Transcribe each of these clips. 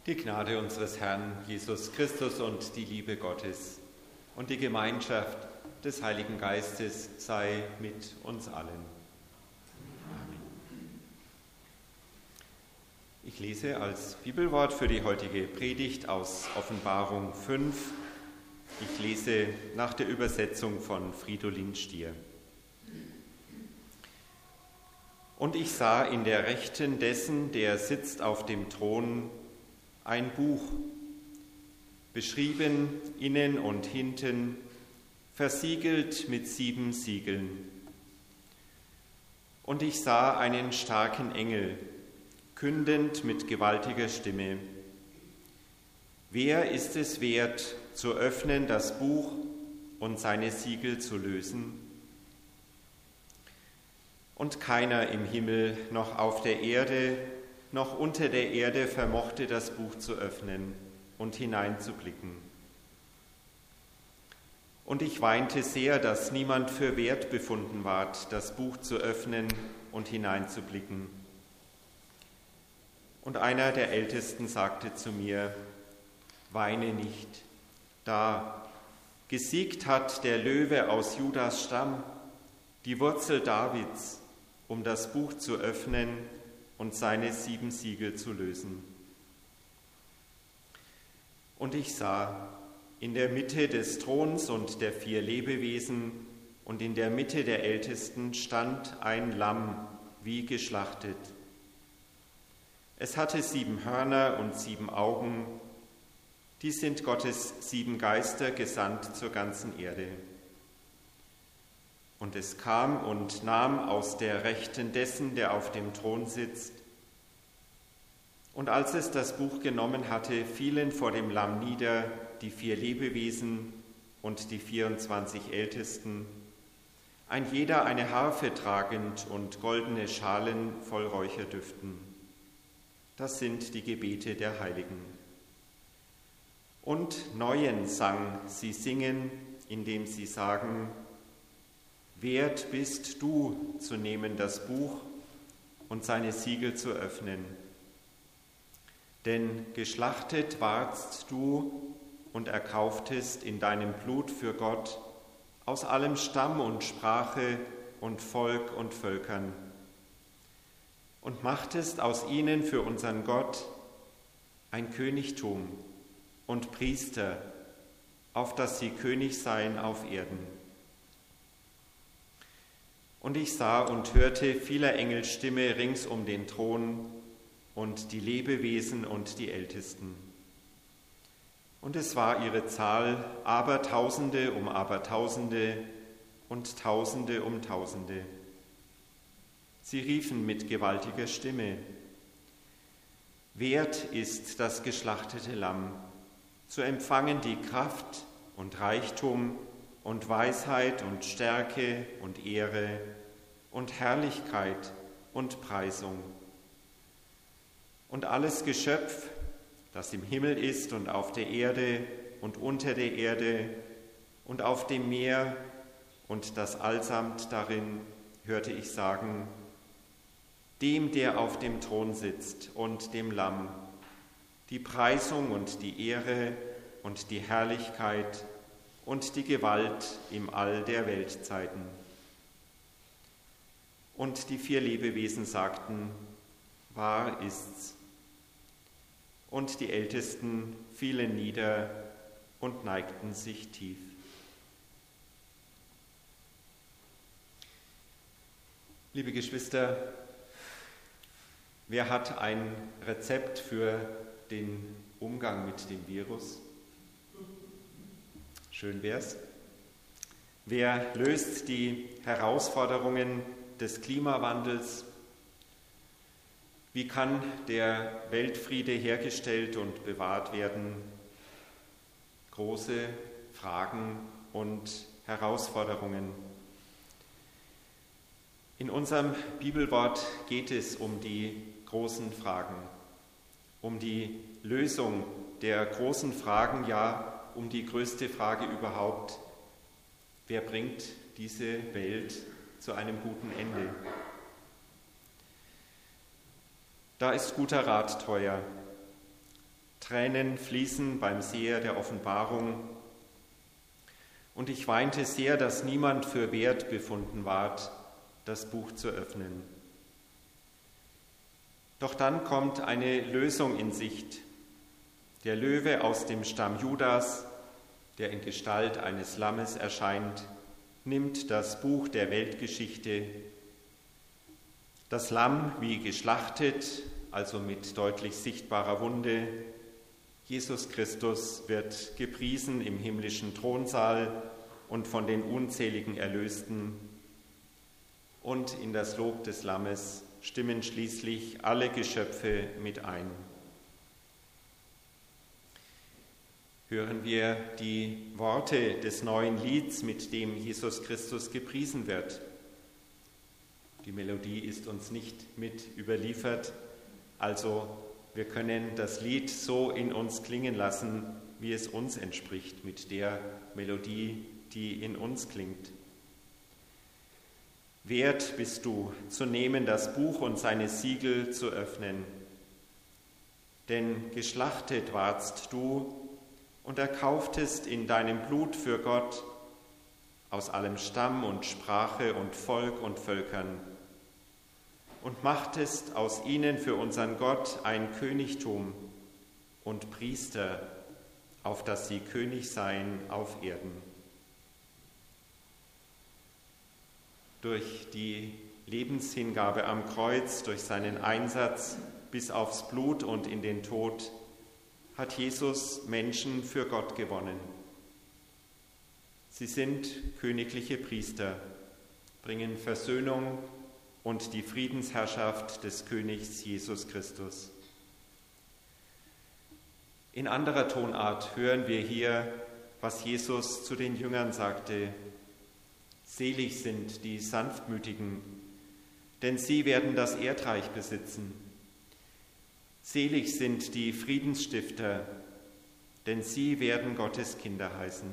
Die Gnade unseres Herrn Jesus Christus und die Liebe Gottes und die Gemeinschaft des Heiligen Geistes sei mit uns allen. Amen. Ich lese als Bibelwort für die heutige Predigt aus Offenbarung 5. Ich lese nach der Übersetzung von Fridolin Stier. Und ich sah in der Rechten dessen, der sitzt auf dem Thron, ein Buch, beschrieben innen und hinten, versiegelt mit 7 Siegeln. Und ich sah einen starken Engel, kündend mit gewaltiger Stimme: Wer ist es wert, zu öffnen das Buch und seine Siegel zu lösen? Und keiner im Himmel noch auf der Erde noch unter der Erde vermochte das Buch zu öffnen und hineinzublicken. Und ich weinte sehr, dass niemand für wert befunden ward, das Buch zu öffnen und hineinzublicken. Und einer der Ältesten sagte zu mir: Weine nicht, da gesiegt hat der Löwe aus Judas Stamm, die Wurzel Davids, um das Buch zu öffnen und seine 7 Siegel zu lösen. Und ich sah, in der Mitte des Throns und der 4 Lebewesen und in der Mitte der Ältesten stand ein Lamm, wie geschlachtet. Es hatte 7 Hörner und 7 Augen. Dies sind Gottes 7 Geister, gesandt zur ganzen Erde. Und es kam und nahm aus der Rechten dessen, der auf dem Thron sitzt. Und als es das Buch genommen hatte, fielen vor dem Lamm nieder die 4 Lebewesen und die 24 Ältesten, ein jeder eine Harfe tragend und goldene Schalen voll Räucherdüften. Das sind die Gebete der Heiligen. Und neuen Sang sie singen, indem sie sagen: Wert bist du, zu nehmen das Buch und seine Siegel zu öffnen. Denn geschlachtet wardst du und erkauftest in deinem Blut für Gott aus allem Stamm und Sprache und Volk und Völkern und machtest aus ihnen für unseren Gott ein Königtum und Priester, auf dass sie König seien auf Erden. Und ich sah und hörte vieler Engel Stimme rings um den Thron und die Lebewesen und die Ältesten. Und es war ihre Zahl Abertausende um Abertausende und Tausende um Tausende. Sie riefen mit gewaltiger Stimme: Wert ist das geschlachtete Lamm, zu empfangen die Kraft und Reichtum und Weisheit und Stärke und Ehre und Herrlichkeit und Preisung. Und alles Geschöpf, das im Himmel ist und auf der Erde und unter der Erde und auf dem Meer und das allsamt darin, hörte ich sagen: Dem, der auf dem Thron sitzt und dem Lamm, die Preisung und die Ehre und die Herrlichkeit und die Gewalt im All der Weltzeiten. Und die 4 Lebewesen sagten: Wahr ist's. Und die Ältesten fielen nieder und neigten sich tief. Liebe Geschwister, wer hat ein Rezept für den Umgang mit dem Virus? Schön wär's. Wer löst die Herausforderungen des Klimawandels? Wie kann der Weltfriede hergestellt und bewahrt werden? Große Fragen und Herausforderungen. In unserem Bibelwort geht es um die großen Fragen, um die Lösung der großen Fragen, ja, um die größte Frage überhaupt: Wer bringt diese Welt zu einem guten Ende? Da ist guter Rat teuer. Tränen fließen beim Seher der Offenbarung. Und ich weinte sehr, dass niemand für wert befunden ward, das Buch zu öffnen. Doch dann kommt eine Lösung in Sicht. Der Löwe aus dem Stamm Judas, der in Gestalt eines Lammes erscheint, nimmt das Buch der Weltgeschichte. Das Lamm wie geschlachtet, also mit deutlich sichtbarer Wunde. Jesus Christus wird gepriesen im himmlischen Thronsaal und von den unzähligen Erlösten. Und in das Lob des Lammes stimmen schließlich alle Geschöpfe mit ein. Hören wir die Worte des neuen Lieds, mit dem Jesus Christus gepriesen wird. Die Melodie ist uns nicht mit überliefert, also wir können das Lied so in uns klingen lassen, wie es uns entspricht, mit der Melodie, die in uns klingt. Wert bist du, zu nehmen das Buch und seine Siegel zu öffnen. Denn geschlachtet wardst du und erkauftest in deinem Blut für Gott aus allem Stamm und Sprache und Volk und Völkern und machtest aus ihnen für unseren Gott ein Königtum und Priester, auf dass sie König seien auf Erden. Durch die Lebenshingabe am Kreuz, durch seinen Einsatz bis aufs Blut und in den Tod, hat Jesus Menschen für Gott gewonnen. Sie sind königliche Priester, bringen Versöhnung und die Friedensherrschaft des Königs Jesus Christus. In anderer Tonart hören wir hier, was Jesus zu den Jüngern sagte: Selig sind die Sanftmütigen, denn sie werden das Erdreich besitzen. Selig sind die Friedensstifter, denn sie werden Gottes Kinder heißen.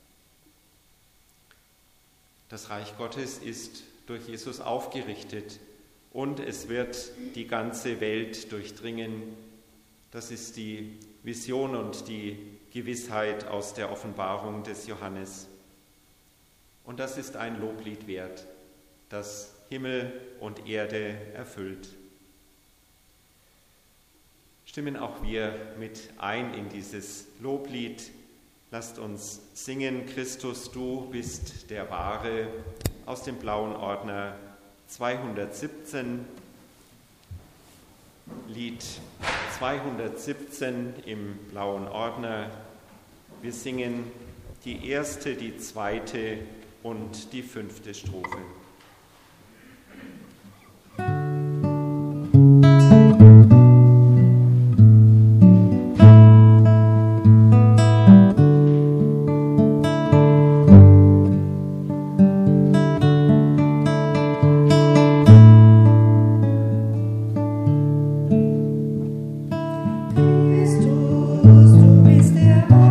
Das Reich Gottes ist durch Jesus aufgerichtet und es wird die ganze Welt durchdringen. Das ist die Vision und die Gewissheit aus der Offenbarung des Johannes. Und das ist ein Loblied wert, das Himmel und Erde erfüllt. Stimmen auch wir mit ein in dieses Loblied. Lasst uns singen: Christus, du bist der Wahre, aus dem blauen Ordner 217, Lied 217 im blauen Ordner. Wir singen die erste, die zweite und die 5. Strophe.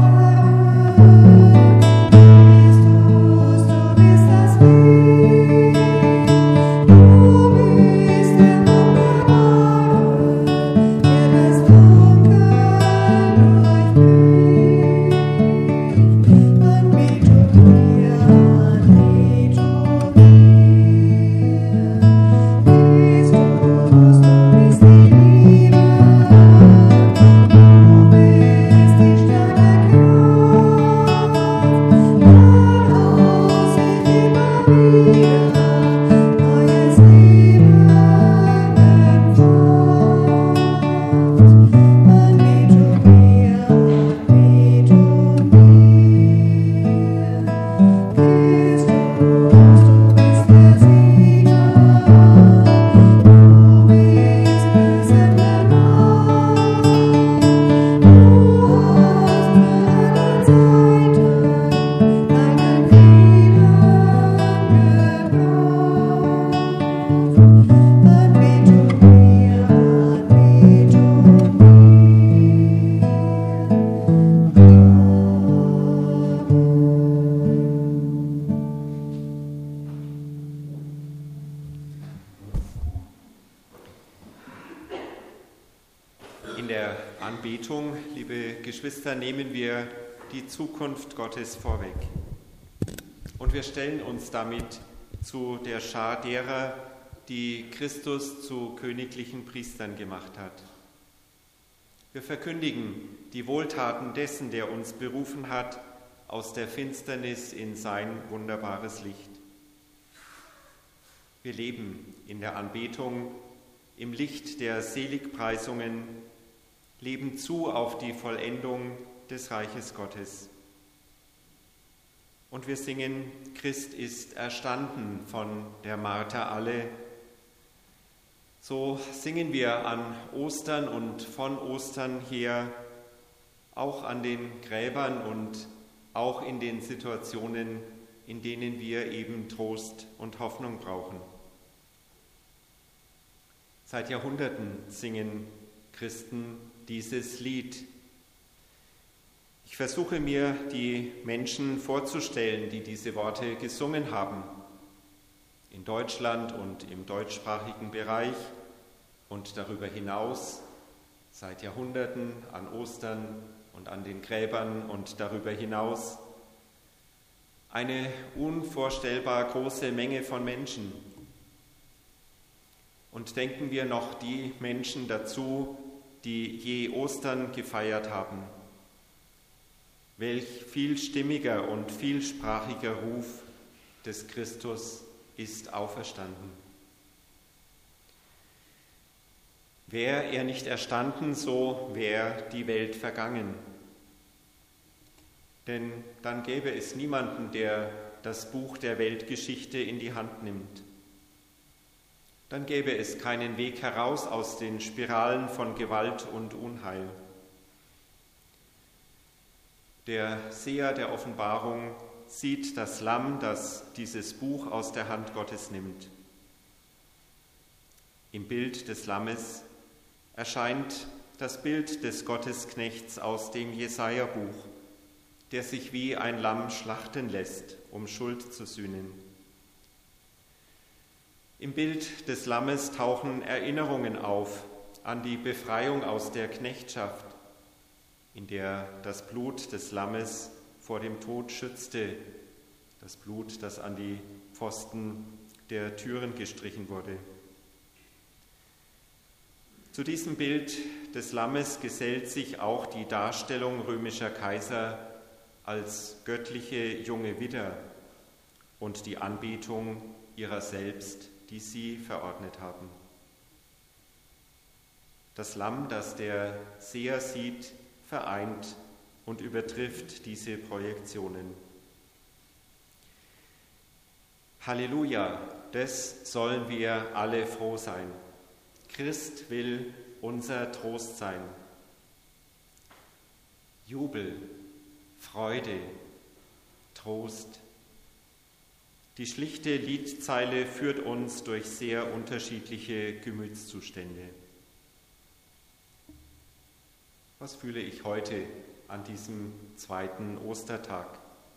Du bist das Licht. liebe Geschwister, nehmen wir die Zukunft Gottes vorweg. Und wir stellen uns damit zu der Schar derer, die Christus zu königlichen Priestern gemacht hat. Wir verkündigen die Wohltaten dessen, der uns berufen hat, aus der Finsternis in sein wunderbares Licht. Wir leben in der Anbetung, im Licht der Seligpreisungen, leben zu auf die Vollendung des Reiches Gottes. Und wir singen, Christ ist erstanden von der Marter alle. So singen wir an Ostern und von Ostern her auch an den Gräbern und auch in den Situationen, in denen wir eben Trost und Hoffnung brauchen. Seit Jahrhunderten singen Christen dieses Lied. Ich versuche mir die Menschen vorzustellen, die diese Worte gesungen haben. In Deutschland und im deutschsprachigen Bereich und darüber hinaus seit Jahrhunderten an Ostern und an den Gräbern und darüber hinaus eine unvorstellbar große Menge von Menschen. Und denken wir noch die Menschen dazu, die je Ostern gefeiert haben. Welch vielstimmiger und vielsprachiger Ruf des Christus ist auferstanden. Wär er nicht erstanden, so wär die Welt vergangen. Denn dann gäbe es niemanden, der das Buch der Weltgeschichte in die Hand nimmt. Dann gäbe es keinen Weg heraus aus den Spiralen von Gewalt und Unheil. Der Seher der Offenbarung sieht das Lamm, das dieses Buch aus der Hand Gottes nimmt. Im Bild des Lammes erscheint das Bild des Gottesknechts aus dem Jesaja-Buch, der sich wie ein Lamm schlachten lässt, um Schuld zu sühnen. Im Bild des Lammes tauchen Erinnerungen auf an die Befreiung aus der Knechtschaft, in der das Blut des Lammes vor dem Tod schützte, das Blut, das an die Pfosten der Türen gestrichen wurde. Zu diesem Bild des Lammes gesellt sich auch die Darstellung römischer Kaiser als göttliche junge Widder und die Anbetung ihrer selbst, die sie verordnet haben. Das Lamm, das der Seher sieht, vereint und übertrifft diese Projektionen. Halleluja, des sollen wir alle froh sein. Christ will unser Trost sein. Jubel, Freude, Trost. Die schlichte Liedzeile führt uns durch sehr unterschiedliche Gemütszustände. Was fühle ich heute an diesem zweiten Ostertag?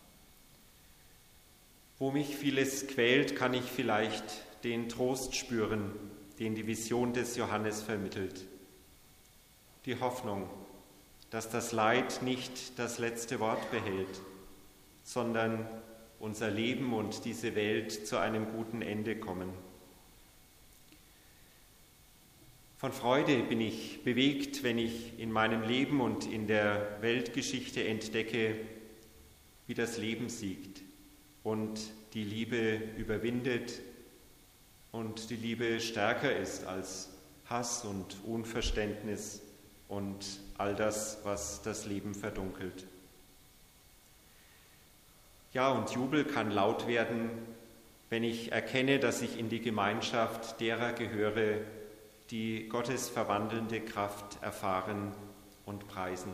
Wo mich vieles quält, kann ich vielleicht den Trost spüren, den die Vision des Johannes vermittelt. Die Hoffnung, dass das Leid nicht das letzte Wort behält, sondern unser Leben und diese Welt zu einem guten Ende kommen. Von Freude bin ich bewegt, wenn ich in meinem Leben und in der Weltgeschichte entdecke, wie das Leben siegt und die Liebe überwindet und die Liebe stärker ist als Hass und Unverständnis und all das, was das Leben verdunkelt. Ja, und Jubel kann laut werden, wenn ich erkenne, dass ich in die Gemeinschaft derer gehöre, die Gottes verwandelnde Kraft erfahren und preisen.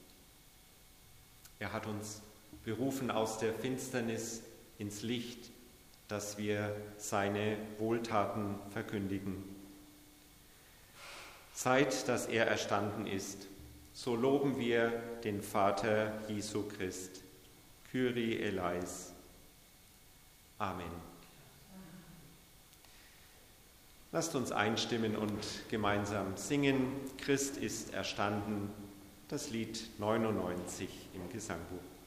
Er hat uns berufen aus der Finsternis ins Licht, dass wir seine Wohltaten verkündigen. Seit dass er erstanden ist, so loben wir den Vater Jesu Christ. Kyrie eleis. Amen. Lasst uns einstimmen und gemeinsam singen. Christ ist erstanden. das Lied 99 im Gesangbuch.